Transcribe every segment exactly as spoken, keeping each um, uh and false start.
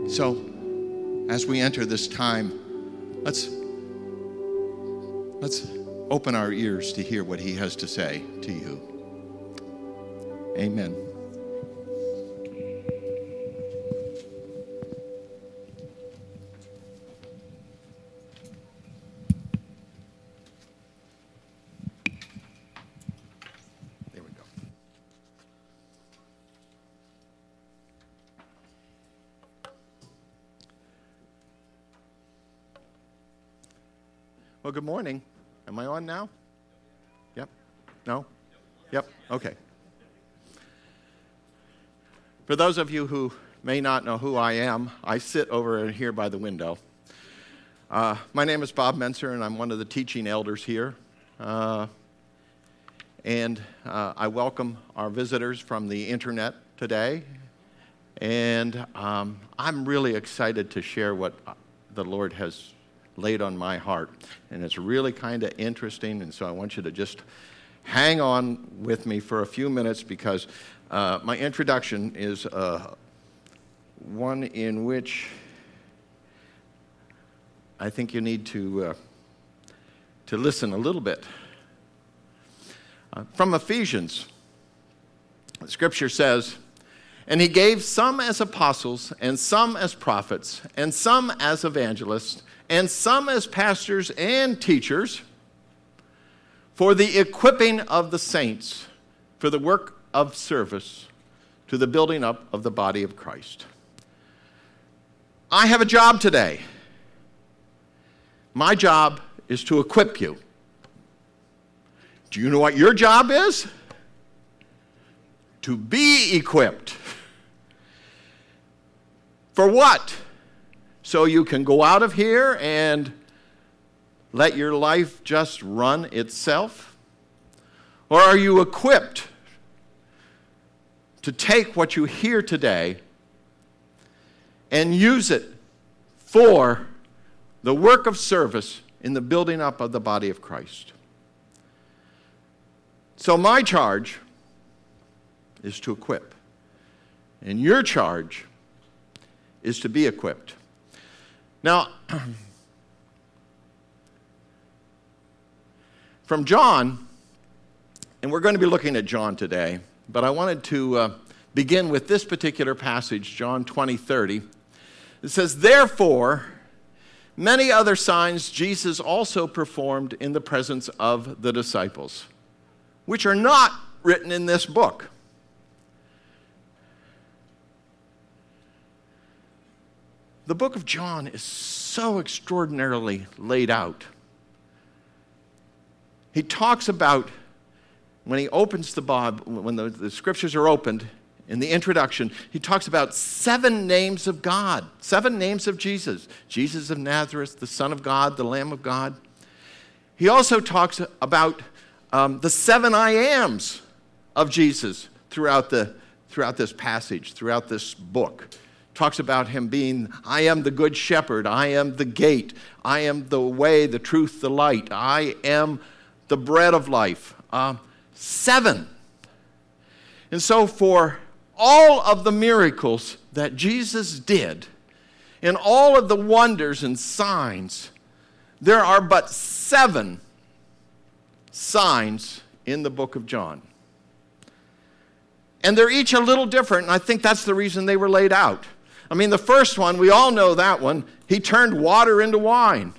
So, as we enter this time, let's let's open our ears to hear what he has to say to you. Amen. There we go. Well, good morning. Am I on now? Yep. No? Yep. Okay. For those of you who may not know who I am, I sit over here by the window. Uh, my name is Bob Menser, and I'm one of the teaching elders here. Uh, and uh, I welcome our visitors from the internet today. And um, I'm really excited to share what the Lord has laid on my heart. And it's really kind of interesting, and so I want you to just hang on with me for a few minutes, because uh, my introduction is uh, one in which I think you need to uh, to listen a little bit. Uh, from Ephesians, the scripture says, "And he gave some as apostles, and some as prophets, and some as evangelists, and some as pastors and teachers, for the equipping of the saints, for the work of service, to the building up of the body of Christ." I have a job today. My job is to equip you. Do you know what your job is? To be equipped. For what? So you can go out of here and let your life just run itself? Or are you equipped to take what you hear today and use it for the work of service in the building up of the body of Christ? So my charge is to equip, and your charge is to be equipped. Now, from John, and we're going to be looking at John today, but I wanted to uh, begin with this particular passage, John twenty thirty. It says, "Therefore, many other signs Jesus also performed in the presence of the disciples, which are not written in this book." The book of John is so extraordinarily laid out. He talks about, when he opens the Bible, when the, the scriptures are opened, in the introduction, he talks about seven names of God, seven names of Jesus. Jesus of Nazareth, the Son of God, the Lamb of God. He also talks about um, the seven I ams of Jesus throughout the throughout this passage, throughout this book. Talks about him being, I am the good shepherd, I am the gate, I am the way, the truth, the light, I am the bread of life. Uh, seven. And so for all of the miracles that Jesus did, and all of the wonders and signs, there are but seven signs in the book of John. And they're each a little different, and I think that's the reason they were laid out. I mean, the first one, we all know that one. He turned water into wine.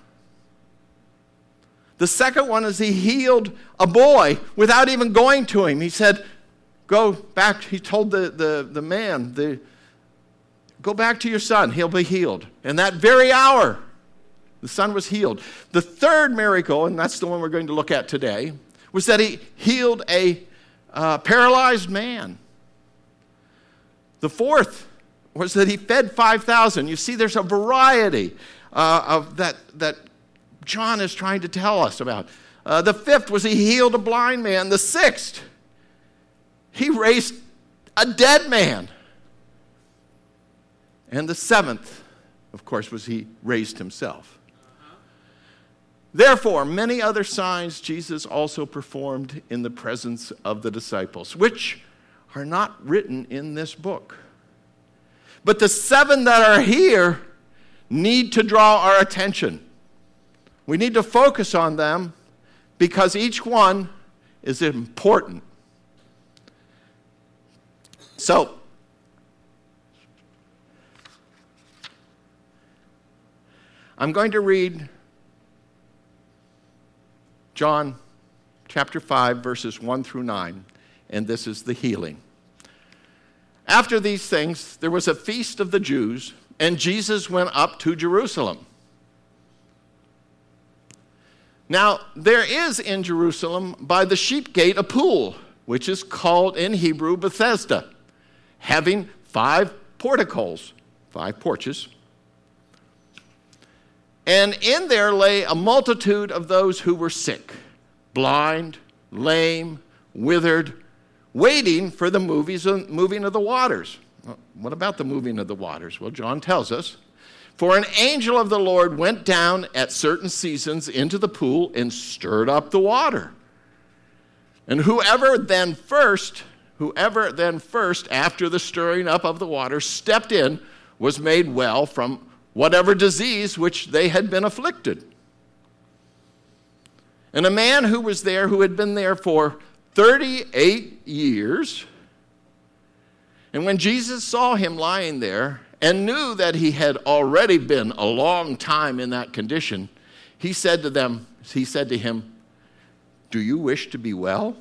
The second one is he healed a boy without even going to him. He said, go back. He told the, the, the man, the, go back to your son. He'll be healed. And that very hour, the son was healed. The third miracle, and that's the one we're going to look at today, was that he healed a uh, paralyzed man. The fourth was that he fed five thousand. You see, there's a variety uh, of that that John is trying to tell us about. Uh, the fifth was he healed a blind man. The sixth, he raised a dead man. And the seventh, of course, was he raised himself. Uh-huh. Therefore, many other signs Jesus also performed in the presence of the disciples, which are not written in this book. But the seven that are here need to draw our attention. We need to focus on them because each one is important. So, I'm going to read John chapter five, verses one through nine, and this is the healing. After these things, there was a feast of the Jews, and Jesus went up to Jerusalem. Now, there is in Jerusalem by the sheep gate a pool, which is called in Hebrew Bethesda, having five porticos, five porches. And in there lay a multitude of those who were sick, blind, lame, withered, waiting for the movies, moving of the waters. Well, what about the moving of the waters? Well, John tells us, for an angel of the Lord went down at certain seasons into the pool and stirred up the water. And whoever then first, whoever then first, after the stirring up of the water, stepped in, was made well from whatever disease which they had been afflicted. And a man who was there, who had been there for thirty-eight years, and when Jesus saw him lying there and knew that he had already been a long time in that condition, he said to them, he said to him, "Do you wish to be well?"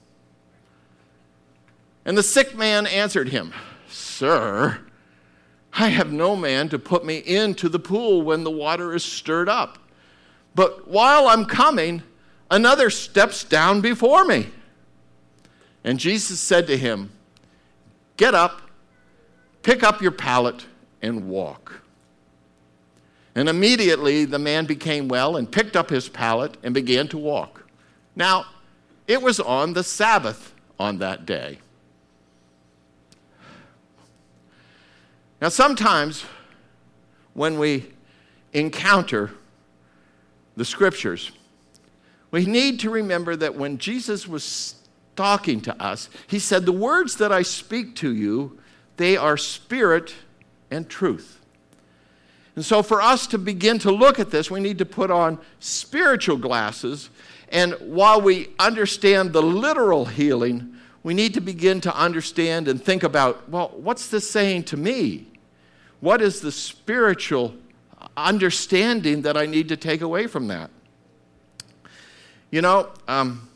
And the sick man answered him, "Sir, I have no man to put me into the pool when the water is stirred up. But while I'm coming, another steps down before me." And Jesus said to him, "Get up, pick up your pallet, and walk." And immediately the man became well and picked up his pallet and began to walk. Now, it was on the Sabbath on that day. Now, sometimes when we encounter the Scriptures, we need to remember that when Jesus was talking to us, he said, "The words that I speak to you, they are spirit and truth." And so for us to begin to look at this, we need to put on spiritual glasses. And while we understand the literal healing, we need to begin to understand and think about, well, what's this saying to me? What is the spiritual understanding that I need to take away from that? You know, um,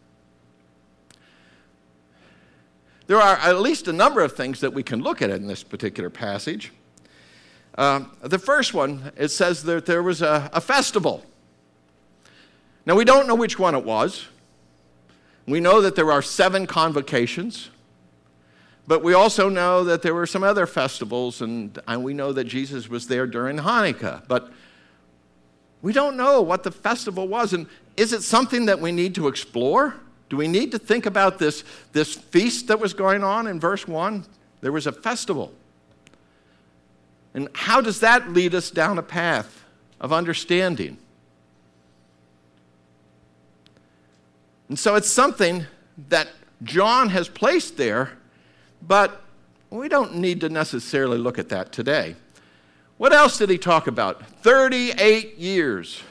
there are at least a number of things that we can look at in this particular passage. Uh, the first one, it says that there was a, a festival. Now, we don't know which one it was. We know that there are seven convocations. But we also know that there were some other festivals, and, and we know that Jesus was there during Hanukkah. But we don't know what the festival was. And is it something that we need to explore? Do we need to think about this, this feast that was going on in verse one? There was a festival. And how does that lead us down a path of understanding? And so it's something that John has placed there, but we don't need to necessarily look at that today. What else did he talk about? thirty-eight years.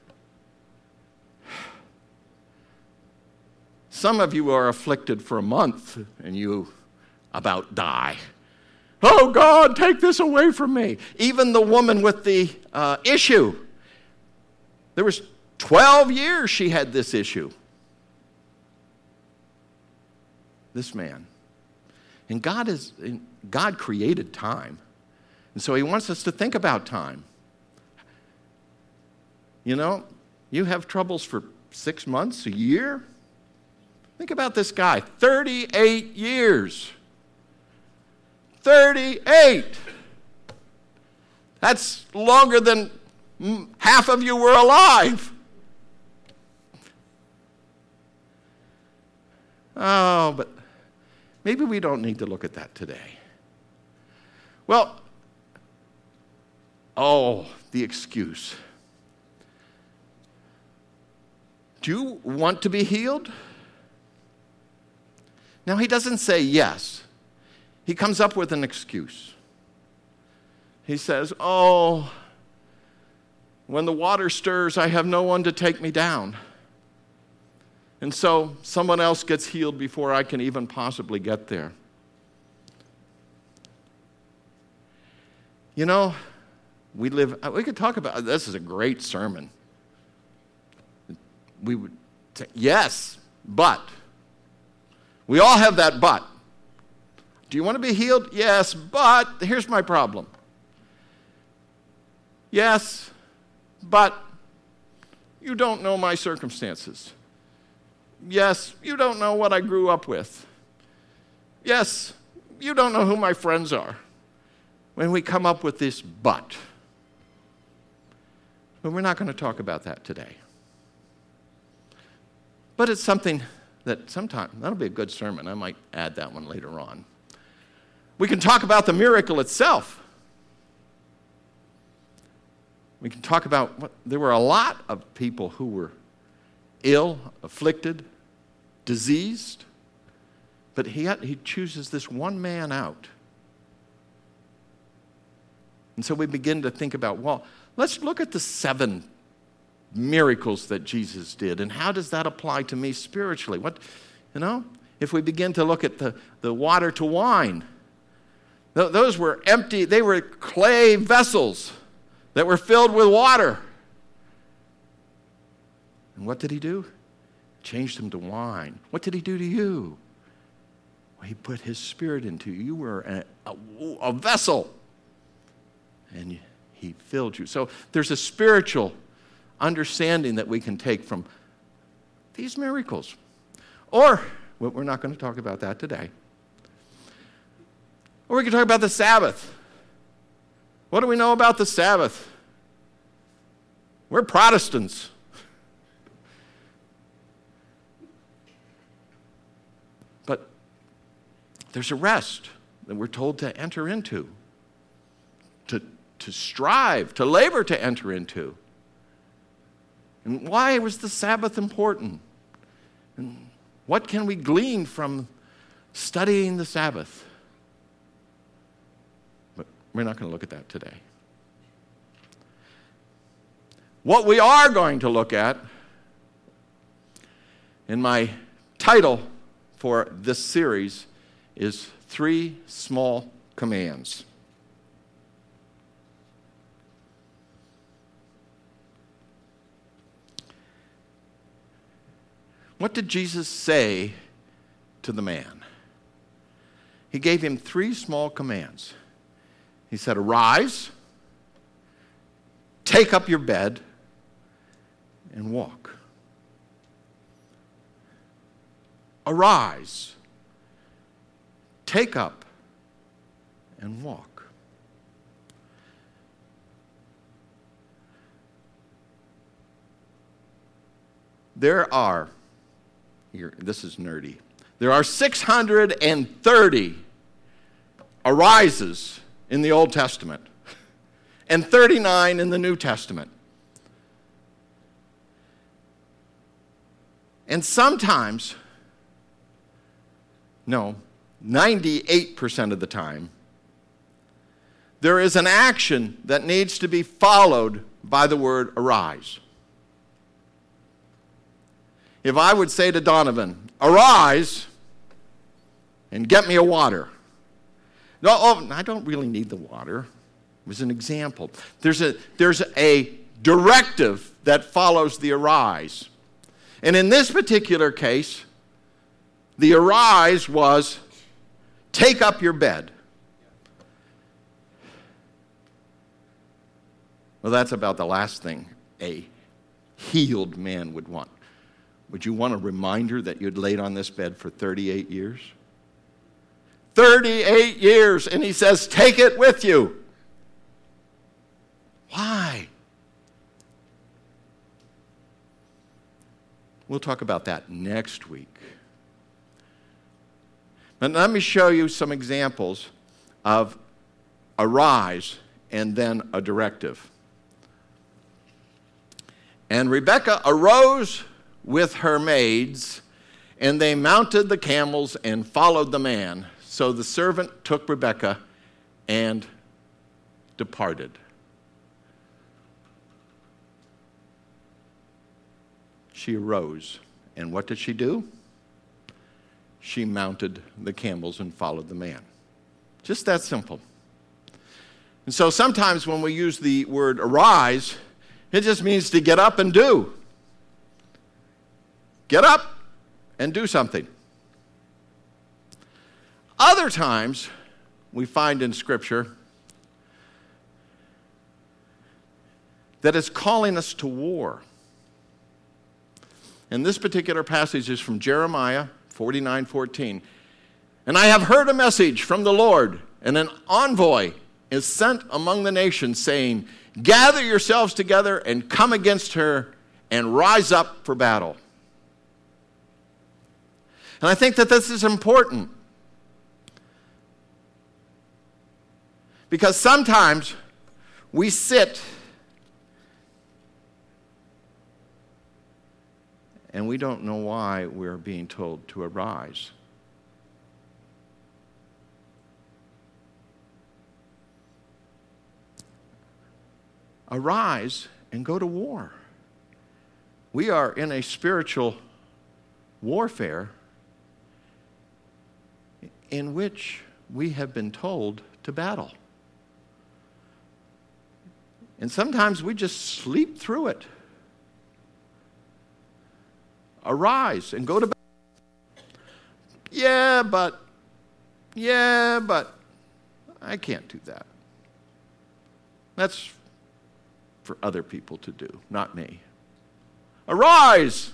Some of you are afflicted for a month and you about die. Oh, God, take this away from me. Even the woman with the uh, issue. There was twelve years she had this issue. This man. And God is God created time. And so he wants us to think about time. You know, you have troubles for six months, a year. Think about this guy, thirty-eight years. thirty-eight. That's longer than half of you were alive. Oh, but maybe we don't need to look at that today. Well, oh, the excuse. Do you want to be healed? Now, he doesn't say yes. He comes up with an excuse. He says, oh, when the water stirs, I have no one to take me down. And so someone else gets healed before I can even possibly get there. You know, we live, we could talk about, this is a great sermon. We would say, yes, but. We all have that but. Do you want to be healed? Yes, but here's my problem. Yes, but you don't know my circumstances. Yes, you don't know what I grew up with. Yes, you don't know who my friends are. When we come up with this but. But we're not going to talk about that today. But it's something that sometime, that'll be a good sermon. I might add that one later on. We can talk about the miracle itself. We can talk about what, there were a lot of people who were ill, afflicted, diseased, but he, had, he chooses this one man out. And so we begin to think about, well, let's look at the seven miracles that Jesus did, and how does that apply to me spiritually? What, you know, if we begin to look at the, the water to wine, th- those were empty, they were clay vessels that were filled with water. And what did he do? Changed them to wine. What did he do to you? Well, he put his spirit into you. You were a, a, a vessel. And he filled you. So there's a spiritual understanding that we can take from these miracles. Or, well, we're not going to talk about that today. Or we can talk about the Sabbath. What do we know about the Sabbath? We're Protestants. But there's a rest that we're told to enter into, to, to strive, to labor to enter into. And why was the Sabbath important? And what can we glean from studying the Sabbath? But we're not going to look at that today. What we are going to look at, in my title for this series, is Three Small Commands. What did Jesus say to the man? He gave him three small commands. He said, arise, take up your bed, and walk. Arise, take up, and walk. There are Here, this is nerdy. There are six hundred thirty arises in the Old Testament and thirty-nine in the New Testament. And sometimes, no, ninety-eight percent of the time, there is an action that needs to be followed by the word arise. If I would say to Donovan, arise and get me a water. No, oh, I don't really need the water. It was an example. There's a, there's a directive that follows the arise. And in this particular case, the arise was take up your bed. Well, that's about the last thing a healed man would want. Would you want a reminder that you'd laid on this bed for thirty-eight years? thirty-eight years, and he says, take it with you. Why? We'll talk about that next week. But let me show you some examples of arise and then a directive. And Rebekah arose with her maids, and they mounted the camels and followed the man. So the servant took Rebekah and departed. She arose, and what did she do? She mounted the camels and followed the man. Just that simple. And so sometimes when we use the word arise, it just means to get up and do. Get up and do something. Other times, we find in Scripture that it's calling us to war. And this particular passage is from Jeremiah forty-nine fourteen. And I have heard a message from the Lord, and an envoy is sent among the nations, saying, gather yourselves together and come against her and rise up for battle. And I think that this is important. Because sometimes we sit and we don't know why we're being told to arise. Arise and go to war. We are in a spiritual warfare in which we have been told to battle. And sometimes we just sleep through it. Arise and go to battle. Yeah, but, yeah, but, I can't do that. That's for other people to do, not me. Arise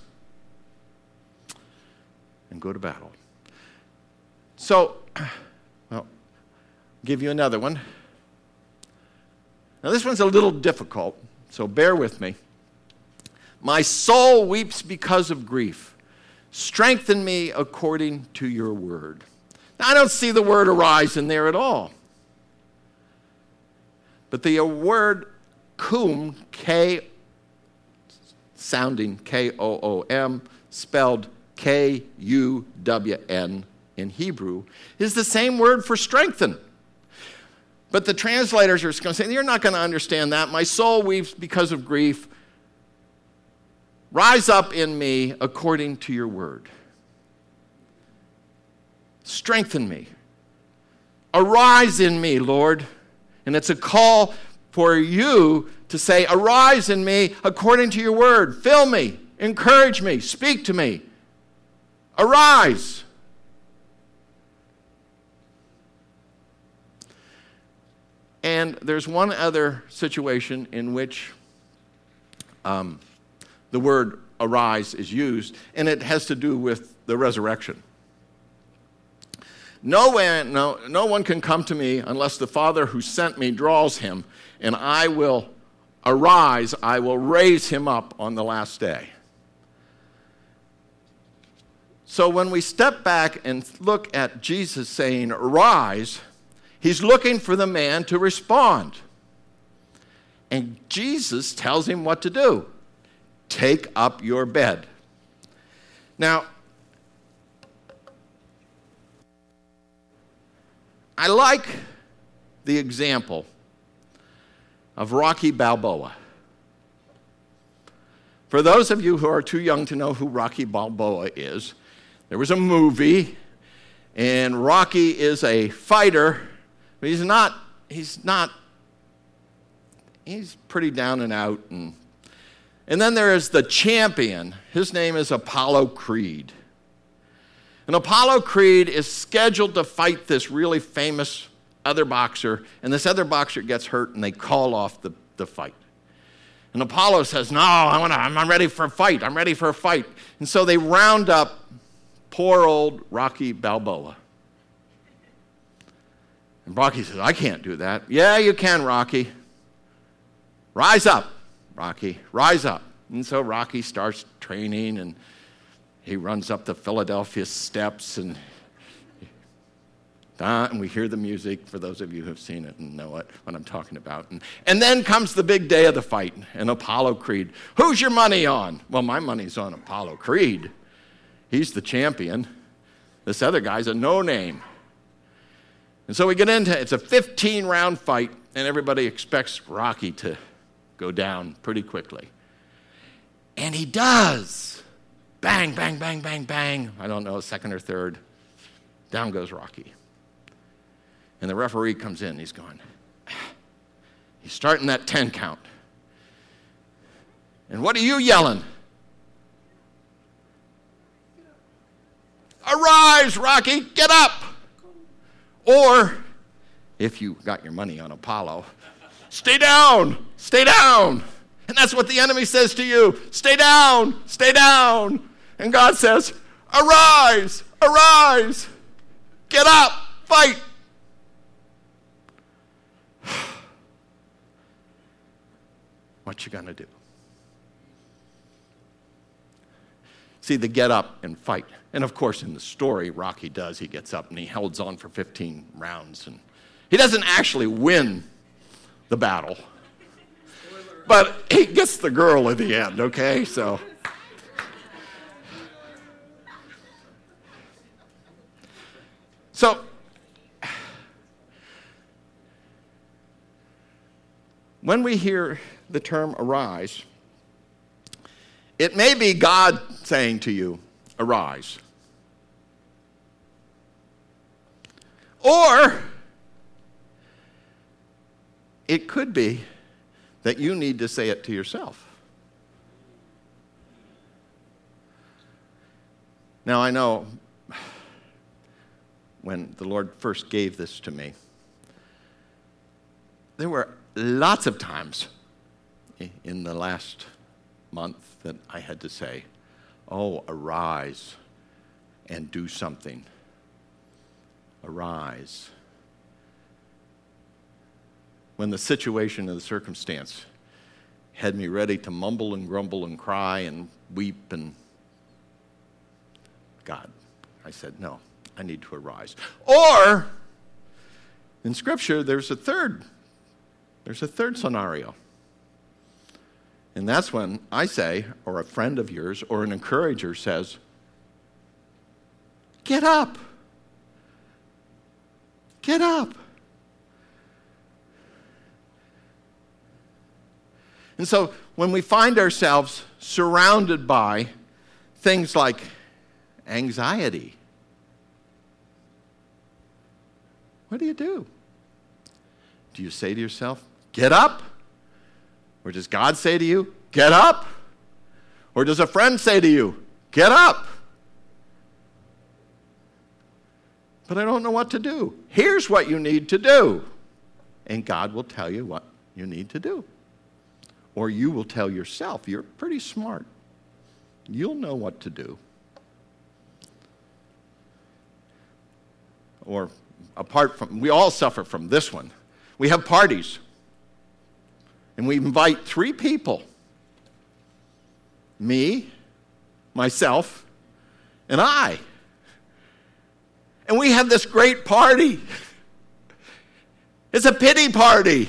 and go to battle. So, well, I'll give you another one. Now, this one's a little difficult, so bear with me. My soul weeps because of grief. Strengthen me according to your word. Now, I don't see the word arise in there at all. But the word Koom, K, sounding K O O M, spelled K U W N in Hebrew, is the same word for strengthen. But the translators are going to say, you're not going to understand that. My soul weeps because of grief. Rise up in me according to your word. Strengthen me. Arise in me, Lord. And it's a call for you to say, arise in me according to your word. Fill me. Encourage me. Speak to me. Arise. And there's one other situation in which um, the word arise is used, and it has to do with the resurrection. No one, no, no one can come to me unless the Father who sent me draws him, and I will arise, I will raise him up on the last day. So when we step back and look at Jesus saying, arise, he's looking for the man to respond. And Jesus tells him what to do. Take up your bed. Now, I like the example of Rocky Balboa. For those of you who are too young to know who Rocky Balboa is, there was a movie, and Rocky is a fighter, but he's not, he's not, he's pretty down and out. And, and then there is the champion. His name is Apollo Creed. And Apollo Creed is scheduled to fight this really famous other boxer, and this other boxer gets hurt, and they call off the, the fight. And Apollo says, no, I wanna, I'm ready for a fight. I'm ready for a fight. And so they round up poor old Rocky Balboa. And Rocky says, I can't do that. Yeah, you can, Rocky. Rise up, Rocky. Rise up. And so Rocky starts training, and he runs up the Philadelphia steps, and and we hear the music, for those of you who have seen it and know it, what I'm talking about. And, and then comes the big day of the fight, and Apollo Creed. Who's your money on? Well, my money's on Apollo Creed. He's the champion. This other guy's a no-name. And so we get into it. It's a fifteen-round fight. and everybody expects Rocky to go down pretty quickly. And he does. Bang, bang, bang, bang, bang. I don't know, second or third. Down goes Rocky. And the referee comes in. He's going, he's starting that ten count. And what are you yelling? Arise, Rocky, get up. Or, if you got your money on Apollo, stay down, stay down. And that's what the enemy says to you. Stay down, stay down. And God says, arise, arise, get up, fight. What you gonna do? See, the get up and fight. And of course, in the story, Rocky does. He gets up and he holds on for fifteen rounds. And he doesn't actually win the battle. But he gets the girl at the end, okay? So. So, when we hear the term arise, it may be God saying to you, arise. Or it could be that you need to say it to yourself. Now, I know when the Lord first gave this to me, there were lots of times in the last month that I had to say, oh, arise and do something. Arise. When the situation and the circumstance had me ready to mumble and grumble and cry and weep and God, I said, no, I need to arise. Or, in Scripture, there's a third, there's a third scenario. And that's when I say, or a friend of yours, or an encourager says, get up. Get up. And so when we find ourselves surrounded by things like anxiety, what do you do? Do you say to yourself, get up? Or does God say to you, get up? Or does a friend say to you, get up? But I don't know what to do. Here's what you need to do. And God will tell you what you need to do. Or you will tell yourself, you're pretty smart. You'll know what to do. Or apart from, we all suffer from this one. We have parties. And we invite three people. Me, myself, and I. And we have this great party. It's a pity party.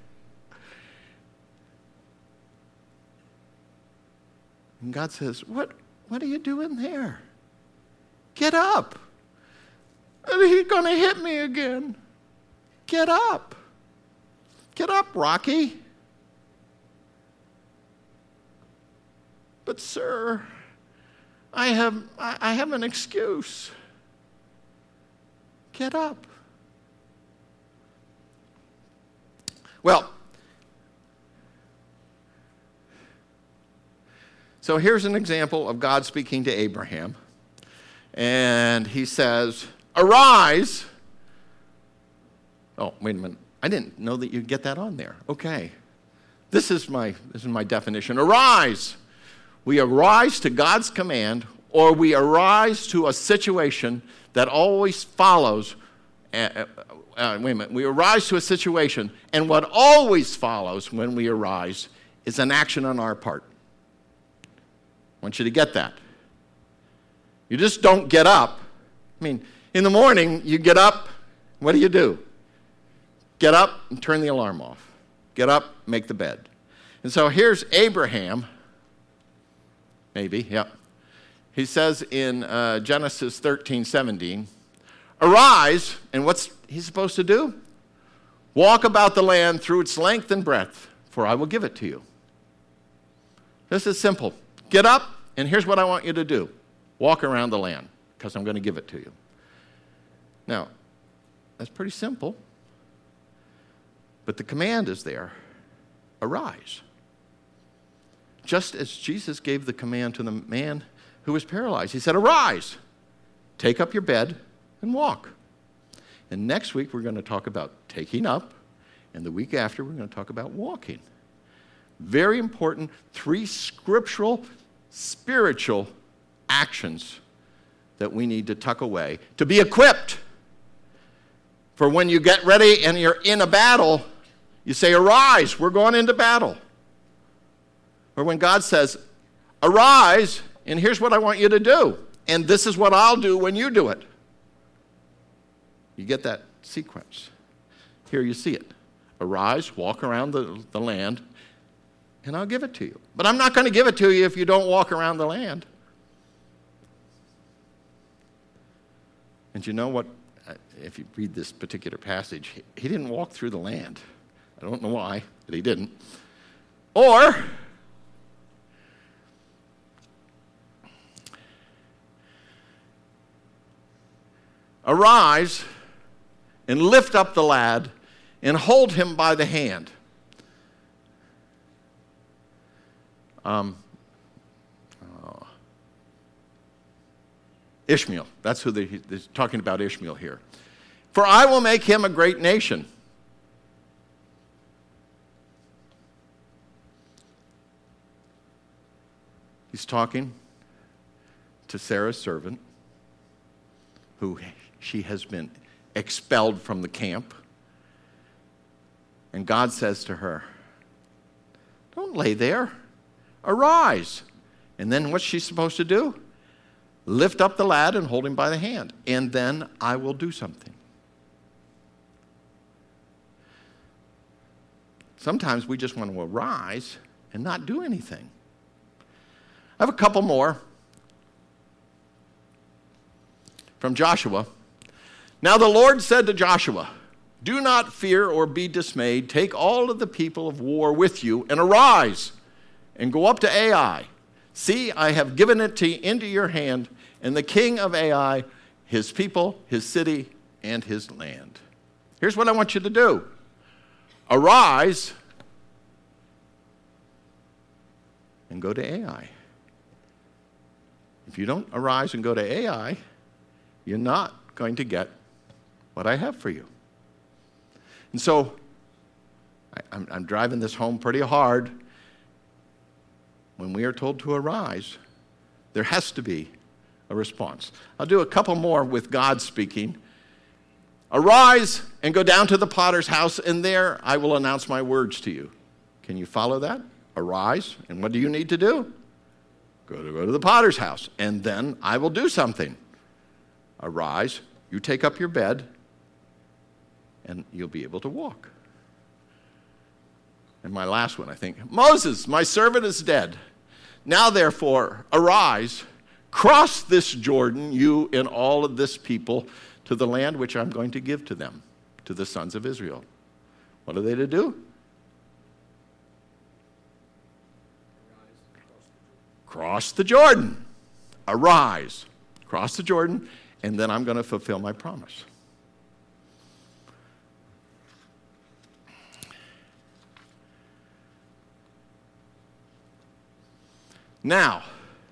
And God says, what, what are you doing there? Get up. He's going to hit me again. Get up. Get up, Rocky. But sir, I have, I have an excuse. Get up. Well, so here's an example of God speaking to Abraham. And he says, arise. Oh, wait a minute. I didn't know that you'd get that on there. Okay. This is my, this is my definition. Arise. We arise to God's command, or we arise to a situation that always follows. Uh, uh, wait a minute. We arise to a situation, and what always follows when we arise is an action on our part. I want you to get that. You just don't get up. I mean, in the morning, you get up. What do you do? Get up and turn the alarm off. Get up, make the bed. And so here's Abraham. Maybe, yeah. He says in uh, Genesis thirteen seventeen, arise, and what's he supposed to do? Walk about the land through its length and breadth, for I will give it to you. This is simple. Get up, and here's what I want you to do. Walk around the land, because I'm going to give it to you. Now, that's pretty simple. But the command is there. Arise. Just as Jesus gave the command to the man who was paralyzed. He said, arise, take up your bed, and walk. And next week, we're going to talk about taking up. And the week after, we're going to talk about walking. Very important, three scriptural, spiritual actions that we need to tuck away to be equipped for when you get ready and you're in a battle, you say, arise, we're going into battle. Or when God says, arise, and here's what I want you to do, and this is what I'll do when you do it. You get that sequence. Here you see it. Arise, walk around the, the land, and I'll give it to you. But I'm not going to give it to you if you don't walk around the land. And you know what? If you read this particular passage, he didn't walk through the land. I don't know why, but he didn't. Or, arise and lift up the lad and hold him by the hand. Um, oh. Ishmael, that's who they're talking about, Ishmael here. For I will make him a great nation. He's talking to Sarah's servant, who she has been expelled from the camp. And God says to her, don't lay there. Arise. And then what's she supposed to do? Lift up the lad and hold him by the hand. And then I will do something. Sometimes we just want to arise and not do anything. I have a couple more from Joshua. Now the Lord said to Joshua, do not fear or be dismayed. Take all of the people of war with you and arise and go up to Ai. See, I have given it to into your hand, and the king of Ai, his people, his city, and his land. Here's what I want you to do. Arise and go to Ai. If you don't arise and go to Ai, you're not going to get what I have for you. And so I, I'm, I'm driving this home pretty hard. When we are told to arise, there has to be a response. I'll do a couple more with God speaking. Arise and go down to the potter's house, and there I will announce my words to you. Can you follow that? Arise, and what do you need to do? Go to, go to the potter's house, and then I will do something. Arise, you take up your bed, and you'll be able to walk. And my last one, I think, Moses, my servant is dead. Now, therefore, arise, cross this Jordan, you and all of this people, to the land which I'm going to give to them, to the sons of Israel. What are they to do? Cross the Jordan. Arise, cross the Jordan, and then I'm going to fulfill my promise. Now,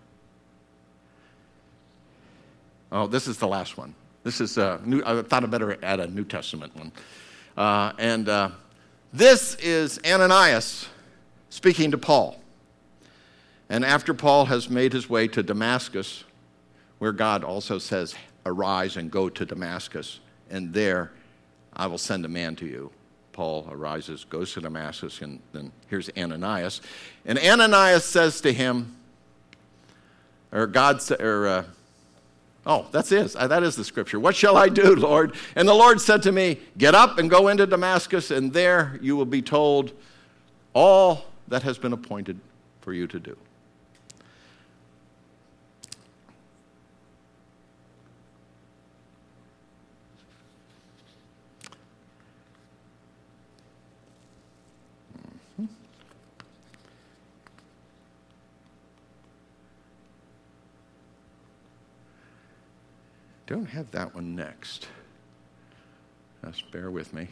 oh, this is the last one. This is a new, I thought I'd better add a New Testament one. Uh, and uh, this is Ananias speaking to Paul. And after Paul has made his way to Damascus, where God also says, arise and go to Damascus, and there I will send a man to you. Paul arises, goes to Damascus, and then here's Ananias. And Ananias says to him, or God, or, uh, oh, that's it. That is the scripture. What shall I do, Lord? And the Lord said to me, get up and go into Damascus, and there you will be told all that has been appointed for you to do. don't have that one next. Just bear with me.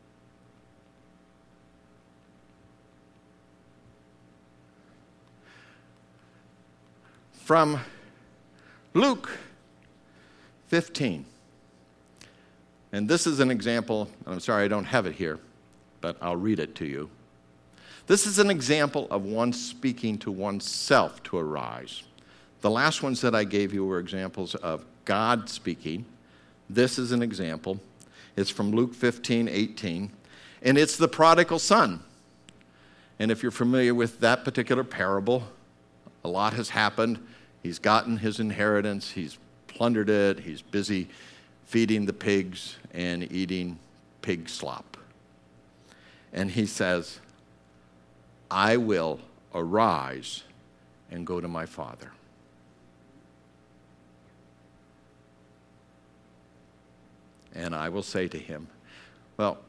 From Luke fifteen. And this is an example. I'm sorry I don't have it here, but I'll read it to you. This is an example of one speaking to oneself to arise. The last ones that I gave you were examples of God speaking. This is an example. It's from Luke fifteen, eighteen, and it's the prodigal son. And if you're familiar with that particular parable, a lot has happened. He's gotten his inheritance. He's plundered it. He's busy feeding the pigs and eating pig slop. And he says, I will arise and go to my father. And I will say to him, well,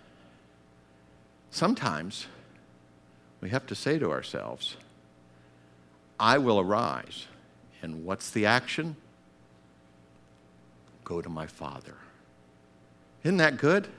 sometimes we have to say to ourselves, I will arise. And what's the action? Go to my father. Isn't that good?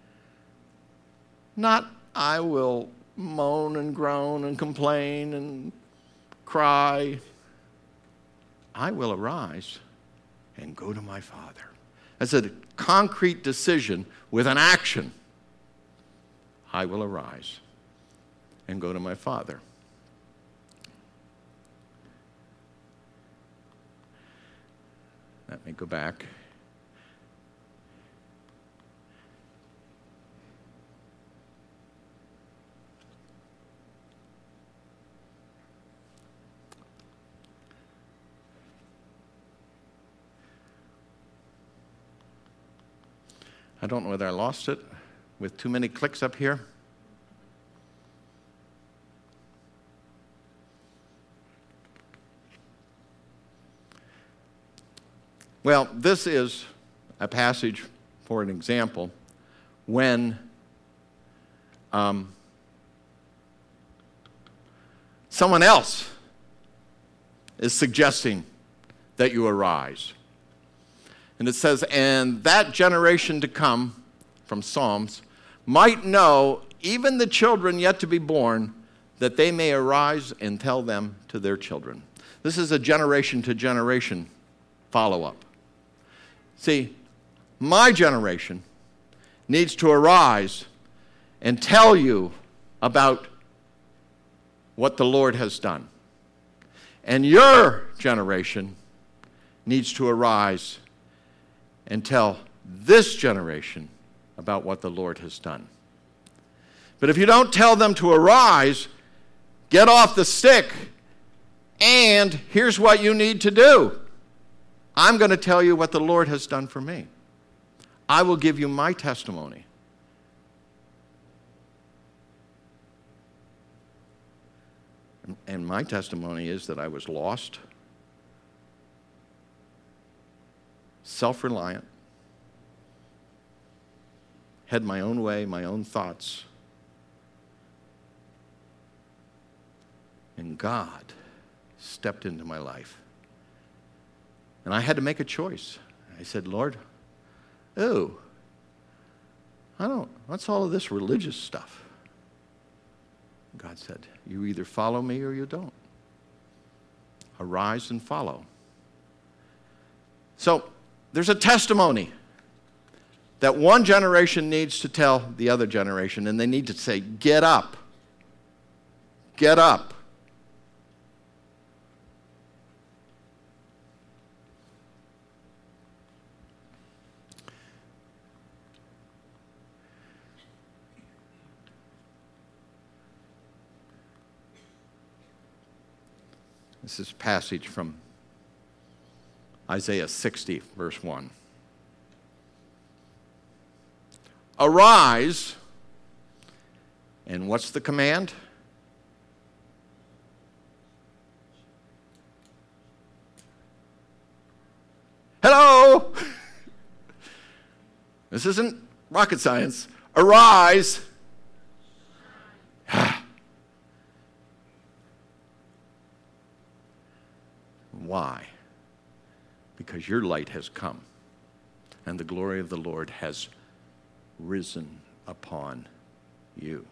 Not I will moan and groan and complain and cry. I will arise and go to my father. That's a concrete decision with an action. I will arise and go to my father. Let me go back. I don't know whether I lost it with too many clicks up here. Well, this is a passage, for an example, when um, someone else is suggesting that you arise. And it says, and that generation to come, from Psalms, might know, even the children yet to be born, that they may arise and tell them to their children. This is a generation to generation follow-up. See, my generation needs to arise and tell you about what the Lord has done. And your generation needs to arise and tell this generation about what the Lord has done. But if you don't tell them to arise, get off the stick, and here's what you need to do. I'm going to tell you what the Lord has done for me. I will give you my testimony. And my testimony is that I was lost, self-reliant, had my own way, my own thoughts. And God stepped into my life. And I had to make a choice. I said, Lord, oh, I don't, what's all of this religious stuff? God said, you either follow me or you don't. Arise and follow. So there's a testimony that one generation needs to tell the other generation, and they need to say, get up. Get up. This is a passage from Isaiah sixty, verse one. Arise, and what's the command? Hello! This isn't rocket science. Arise. Why? Because your light has come. and the glory of the Lord has risen upon you.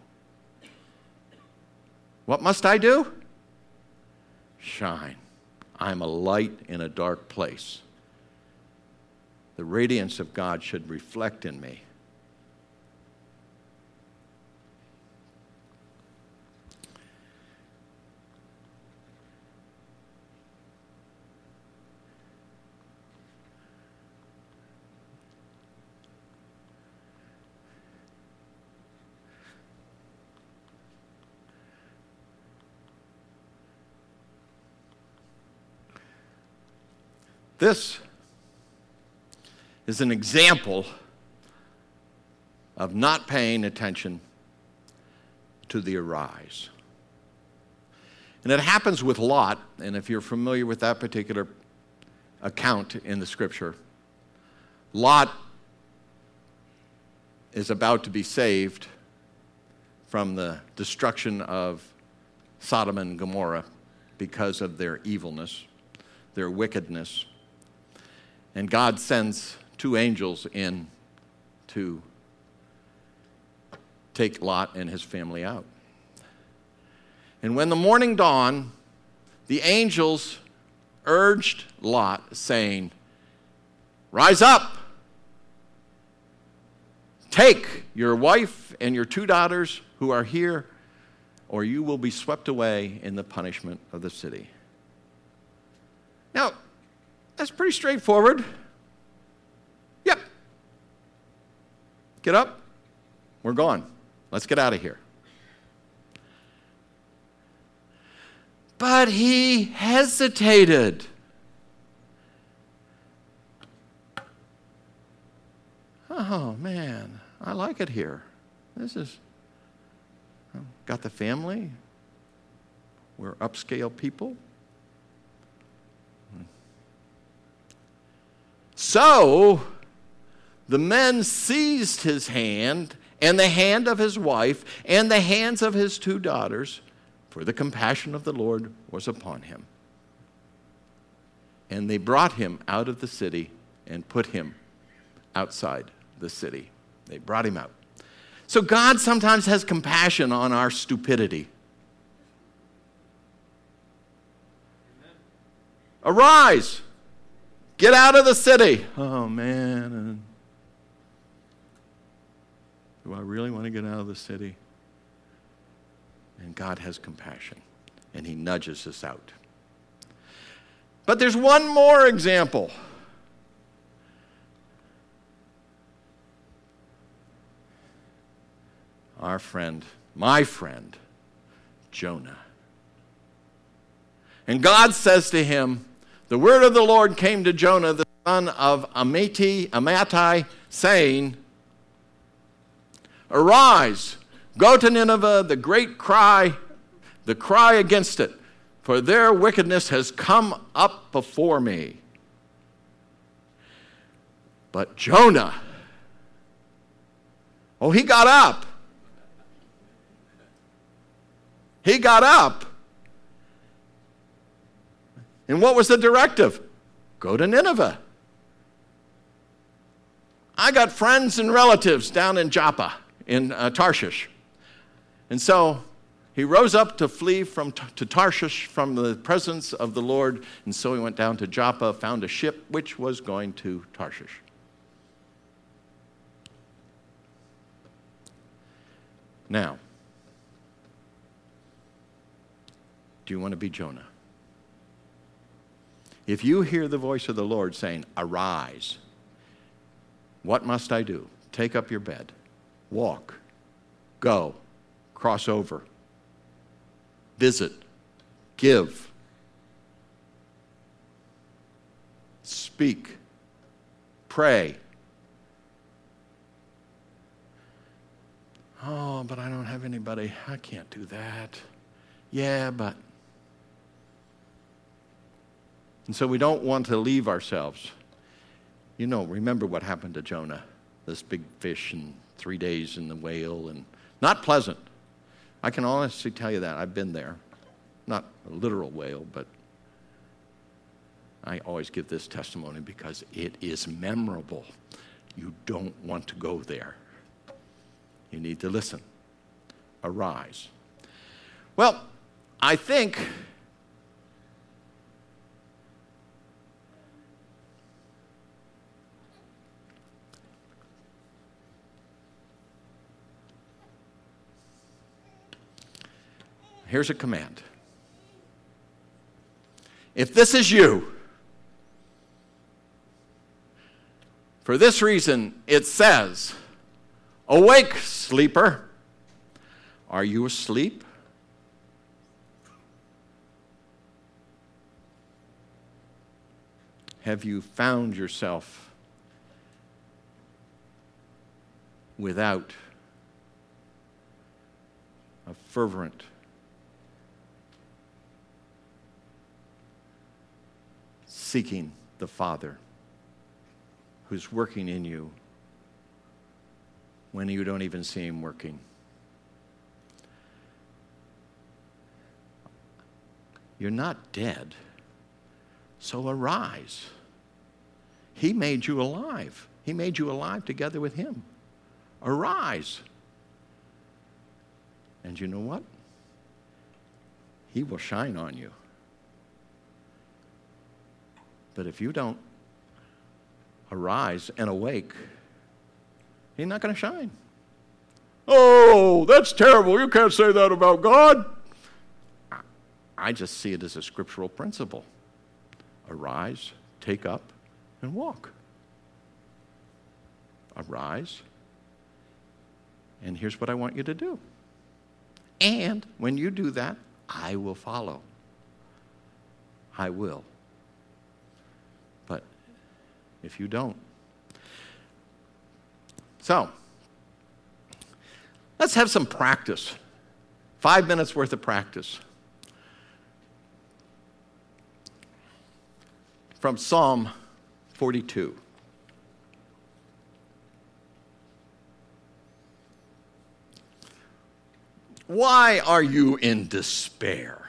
What must I do? Shine. I'm a light in a dark place. The radiance of God should reflect in me. This is an example of not paying attention to the arise. And it happens with Lot, and if you're familiar with that particular account in the scripture, Lot is about to be saved from the destruction of Sodom and Gomorrah because of their evilness, their wickedness. And God sends two angels in to take Lot and his family out. And when the morning dawned, the angels urged Lot, saying, "Rise up, take your wife and your two daughters who are here, or you will be swept away in the punishment of the city." Now, that's pretty straightforward. Yep. Get up. We're gone. Let's get out of here. But he hesitated. Oh, man, I like it here. This is, got the family. We're upscale people. So the men seized his hand and the hand of his wife and the hands of his two daughters, for the compassion of the Lord was upon him. And they brought him out of the city and put him outside the city. They brought him out. So God sometimes has compassion on our stupidity. Amen. Arise. Get out of the city. Oh, man. Do I really want to get out of the city? And God has compassion, and he nudges us out. But there's one more example. Our friend, my friend, Jonah. And God says to him, the word of the Lord came to Jonah, the son of Amittai, Amittai, saying, "Arise, go to Nineveh, the great cry, the cry against it, for their wickedness has come up before me." But Jonah, oh, he got up. He got up. And what was the directive? Go to Nineveh. I got friends and relatives down in Joppa, in uh, Tarshish. And so he rose up to flee from to Tarshish from the presence of the Lord. And so he went down to Joppa, found a ship which was going to Tarshish. Now, do you want to be Jonah? If you hear the voice of the Lord saying, "Arise," what must I do? Take up your bed, walk, go, cross over, visit, give, speak, pray. Oh, but I don't have anybody. I can't do that. Yeah, but. And so we don't want to leave ourselves. You know, remember what happened to Jonah. This big fish and three days in the whale, and not pleasant. I can honestly tell you that. I've been there. Not a literal whale, but I always give this testimony because it is memorable. You don't want to go there. You need to listen. Arise. Well, I think here's a command. If this is you, for this reason it says, awake, sleeper. Are you asleep? Have you found yourself without a fervent seeking the Father who's working in you when you don't even see him working? You're not dead, so arise. He made you alive. He made you alive together with him. Arise. And you know what? He will shine on you. But if you don't arise and awake, he's not going to shine. Oh, that's terrible. You can't say that about God. I just see it as a scriptural principle. Arise, take up, and walk. Arise, and here's what I want you to do. And when you do that, I will follow. I will. But if you don't. So, let's have some practice. Five minutes worth of practice. From Psalm forty-two. Why are you in despair,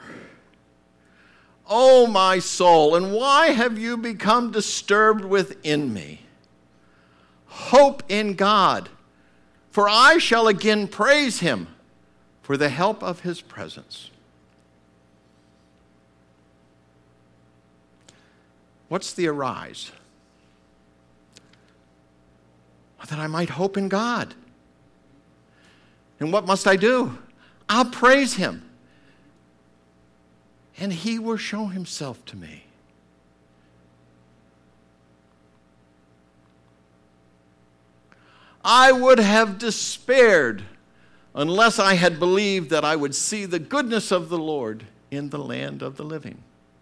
O my soul, and why have you become disturbed within me? Hope in God, for I shall again praise him for the help of his presence. What's the arise? That I might hope in God. And what must I do? I'll praise him. And he will show himself to me. I would have despaired unless I had believed that I would see the goodness of the Lord in the land of the living.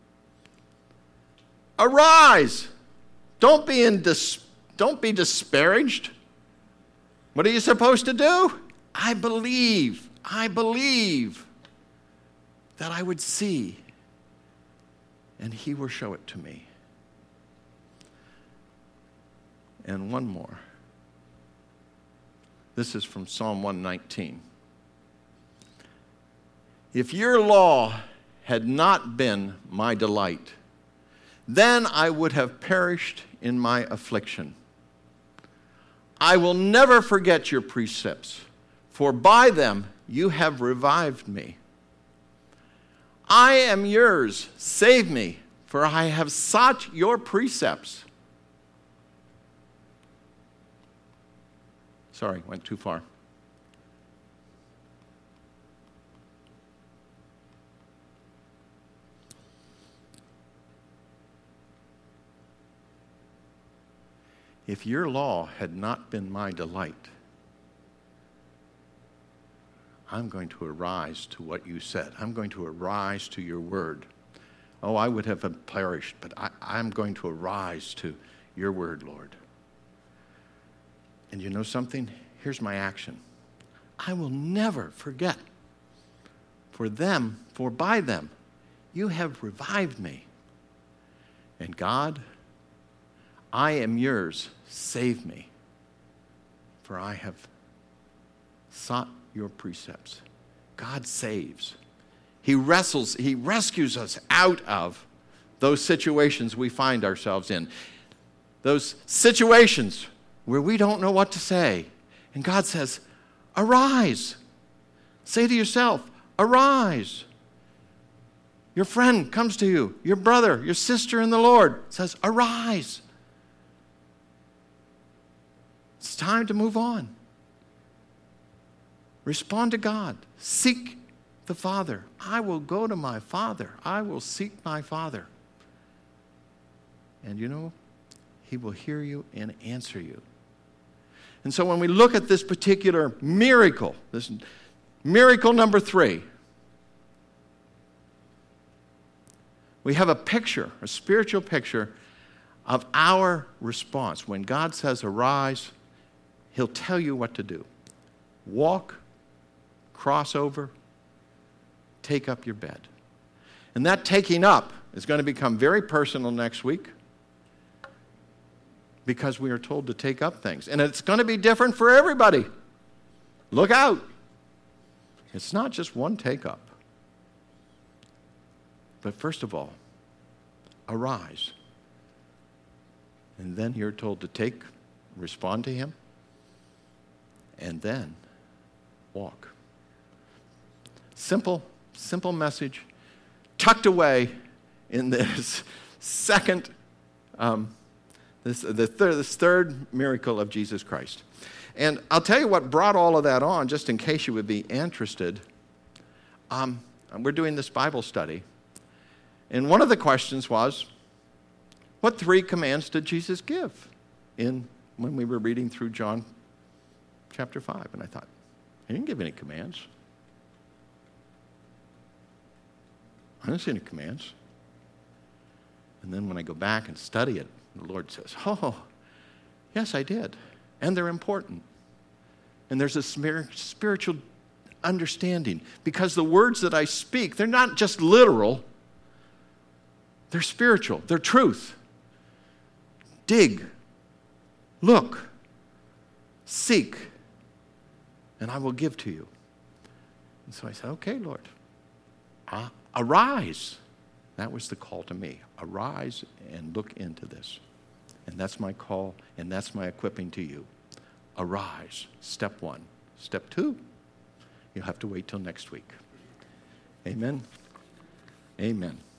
Arise. Don't be in dis- don't be disparaged. What are you supposed to do? I believe. I believe that I would see, and he will show it to me. And one more. This is from Psalm one nineteen. If your law had not been my delight, then I would have perished in my affliction. I will never forget your precepts, for by them you have revived me. I am yours, save me, for I have sought your precepts. Sorry, went too far. If your law had not been my delight, I'm going to arise to what you said. I'm going to arise to your word. Oh, I would have perished, but I, I'm going to arise to your word, Lord. And you know something? Here's my action. I will never forget. For them, for by them, you have revived me. And God, I am yours, save me. For I have sought your precepts. God saves. He wrestles, he rescues us out of those situations we find ourselves in. Those situations where we don't know what to say. And God says, arise. Say to yourself, arise. Your friend comes to you, your brother, your sister in the Lord says, arise. It's time to move on. Respond to God. Seek the Father. I will go to my Father. I will seek my Father. And you know, He will hear you and answer you. And so when we look at this particular miracle, this miracle number three, we have a picture, a spiritual picture of our response. When God says arise, He'll tell you what to do. Walk, cross over, take up your bed. And that taking up is going to become very personal next week because we are told to take up things. And it's going to be different for everybody. Look out. It's not just one take up. But first of all, arise. And then you're told to take, respond to Him, and then walk. Simple, simple message tucked away in this second, um, this, the third, this third miracle of Jesus Christ. And I'll tell you what brought all of that on, just in case you would be interested. Um, we're doing this Bible study. And one of the questions was, what three commands did Jesus give in when we were reading through John chapter five? And I thought, He didn't give any commands. I didn't see any commands. And then when I go back and study it, the Lord says, oh, yes, I did. And they're important. And there's a spiritual understanding. Because the words that I speak, they're not just literal. They're spiritual. They're truth. Dig. Look. Seek. And I will give to you. And so I said, okay, Lord. Uh, arise. That was the call to me. Arise and look into this. And that's my call, and that's my equipping to you. Arise. Step one. Step two, you'll have to wait till next week. Amen. Amen.